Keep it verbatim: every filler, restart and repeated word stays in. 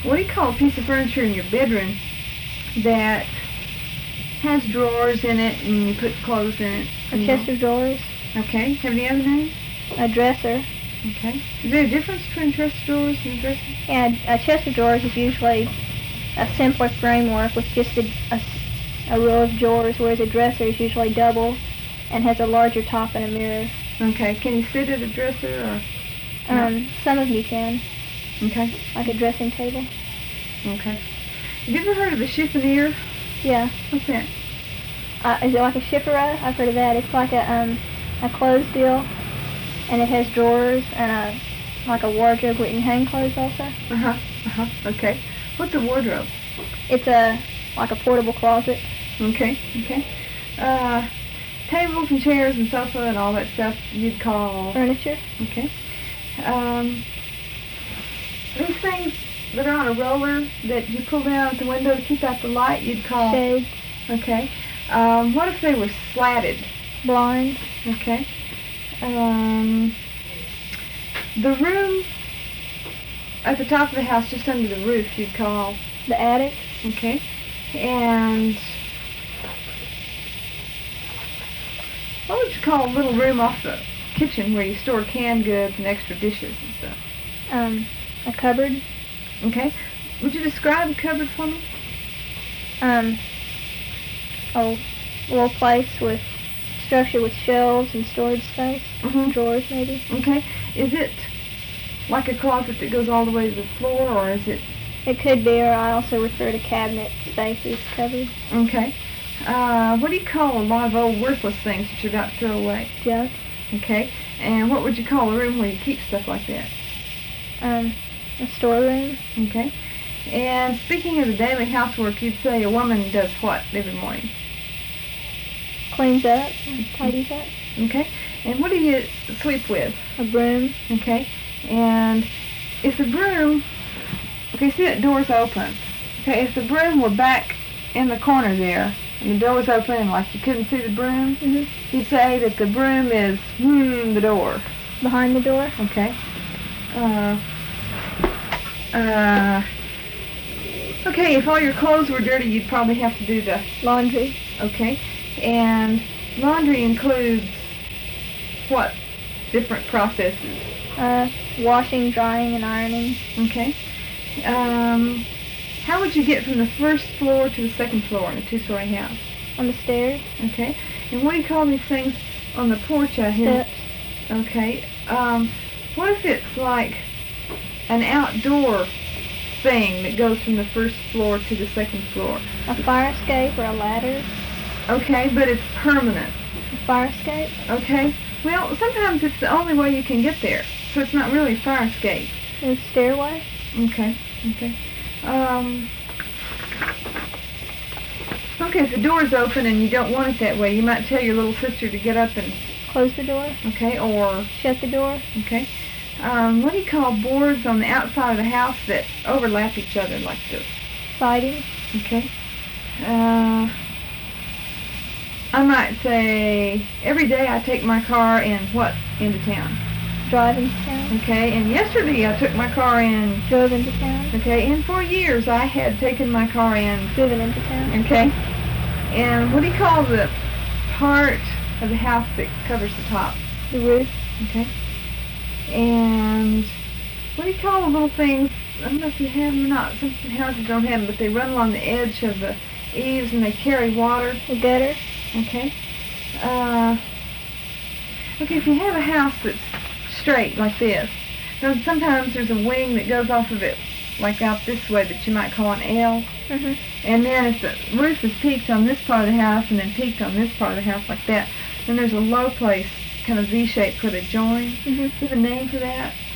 what do you call a piece of furniture in your bedroom that has drawers in it and you put clothes in it? A chest of drawers. Okay. Have any other names? A dresser. Okay. Is there a difference between a chest of drawers and a dresser? Yeah, a chest of drawers is usually a simpler framework with just a, a, a row of drawers, whereas a dresser is usually double and has a larger top and a mirror. Okay. Can you sit at a dresser or? Um, some of you can. Okay. Like a dressing table. Okay. Have you ever heard of a chiffonier? Yeah. What's that? Uh, is it like a chiffera? I've heard of that. It's like a um a clothes deal, and it has drawers and a like a wardrobe where you can hang clothes also. Uh huh. Uh huh. Okay. What's a wardrobe? It's a like a portable closet. Okay. Okay. Uh, tables and chairs and sofa and all that stuff you'd call Furniture. Okay. Um, these things that are on a roller that you pull down at the window to keep out the light, you'd call Shades. Okay. Um, what if they were slatted? Blinds. Okay. Um, the room at the top of the house, just under the roof, you'd call The attic. Okay. And what would you call a little room off the kitchen where you store canned goods and extra dishes and stuff? Um, a cupboard. Okay. Would you describe a cupboard for me? Um, a little place with structure with shelves and storage space. Mm-hmm. Drawers maybe. Okay. Is it like a closet that goes all the way to the floor, or is it? It could be, or I also refer to cabinet spaces, cupboard. Okay. Uh, what do you call a lot of old worthless things that you're about to throw away? Junk. Okay. And what would you call a room where you keep stuff like that? Um, a storeroom. Okay. And speaking of the daily housework, you'd say a woman does what every morning? Cleans up, tidies up. Okay. And what do you sweep with? A broom. Okay. And if the broom, okay, see that door's open. Okay, if the broom were back in the corner there, and the door was open and like you couldn't see the broom, Mm-hmm. you'd say that the broom is, hmm, the door. Behind the door. Okay. Uh, uh, okay, if all your clothes were dirty, you'd probably have to do the Laundry. Okay. And laundry includes what different processes? Uh, washing, drying, and ironing. Okay. Um, how would you get from the first floor to the second floor in a two-story house? On the stairs. Okay. And what do you call these things on the porch out here? Steps. Okay. Um, what if it's like an outdoor thing that goes from the first floor to the second floor? A fire escape or a ladder. Okay, but it's permanent. A fire escape. Okay. Well, sometimes it's the only way you can get there, so it's not really a fire escape. A stairway. Okay. Okay. Um. Okay, if the door's open and you don't want it that way, you might tell your little sister to get up and. Close the door. Okay, or. Shut the door. Okay. Um, what do you call boards on the outside of the house that overlap each other like this? Siding. Okay. Uh. I might say every day I take my car and what into town? Drive into town. Okay, and yesterday I took my car in. Drove into town. Okay, and for years I had taken my car in. Driven into town. Okay, and what do you call the part of the house that covers the top? The roof. Okay, and what do you call the little things? I don't know if you have them or not. Some houses don't have them, but they run along the edge of the eaves and they carry water. The gutter. Okay. Uh, okay, if you have a house that's straight like this, now sometimes there's a wing that goes off of it, like out this way, that you might call an L. Mm-hmm. And then if the roof is peaked on this part of the house and then peaked on this part of the house like that, then there's a low place, kind of V-shaped where they join. Mm-hmm. Do you have a name for that?